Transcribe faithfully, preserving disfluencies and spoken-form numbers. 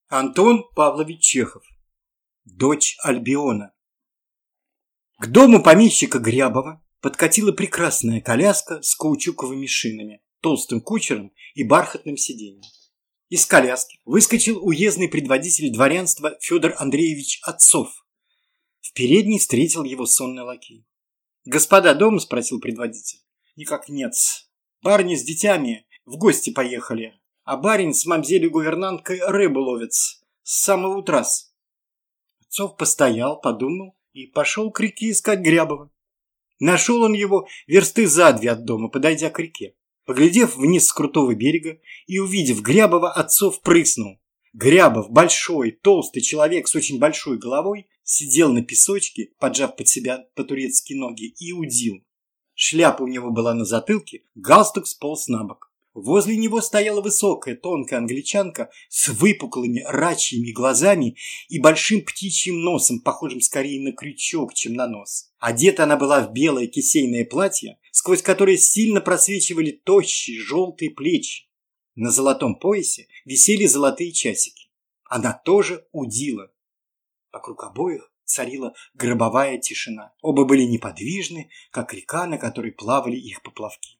Антон Павлович Чехов. Дочь Альбиона. К дому помещика Грябова подкатила прекрасная коляска с каучуковыми шинами, толстым кучером и бархатным сиденьем. Из коляски выскочил уездный предводитель дворянства Федор Андреевич Отцов. В передней встретил его сонный лакей. «Господа дома?» – спросил предводитель. «Никак нет. Барыни с детьми в гости поехали, а барин с мамзелью-гувернанткой рыбу ловит с самого утра». Отцов постоял, подумал и пошел к реке искать Грябова. Нашел он его версты за две от дома, подойдя к реке. Поглядев вниз с крутого берега и увидев Грябова, Отцов прыснул. Грябов, большой, толстый человек с очень большой головой, сидел на песочке, поджав под себя по-турецки ноги, и удил. Шляпа у него была на затылке, галстук сполз на бок. Возле него стояла высокая, тонкая англичанка с выпуклыми рачьими глазами и большим птичьим носом, похожим скорее на крючок, чем на нос. Одета она была в белое кисейное платье, сквозь которое сильно просвечивали тощие желтые плечи. На золотом поясе висели золотые часики. Она тоже удила. Вокруг обоих царила гробовая тишина. Оба были неподвижны, как река, на которой плавали их поплавки.